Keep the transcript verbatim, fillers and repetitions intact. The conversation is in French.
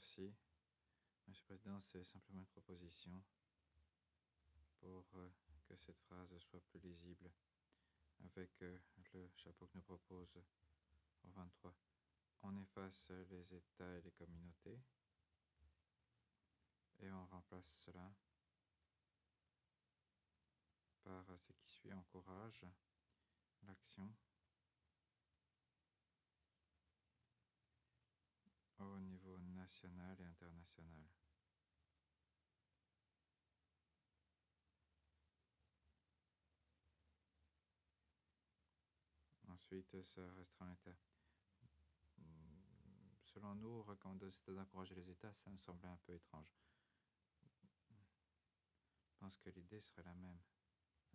Merci. Monsieur le Président, c'est simplement une proposition pour euh, que cette phrase soit plus lisible avec euh, le chapeau que nous propose au vingt-trois. On efface les États et les communautés et on remplace cela par ce qui suit: encourage l'action au niveau national et international. Ensuite, ça restera un État. Selon nous, recommander aux États d'encourager les États, ça nous semblait un peu étrange. Je pense que l'idée serait la même.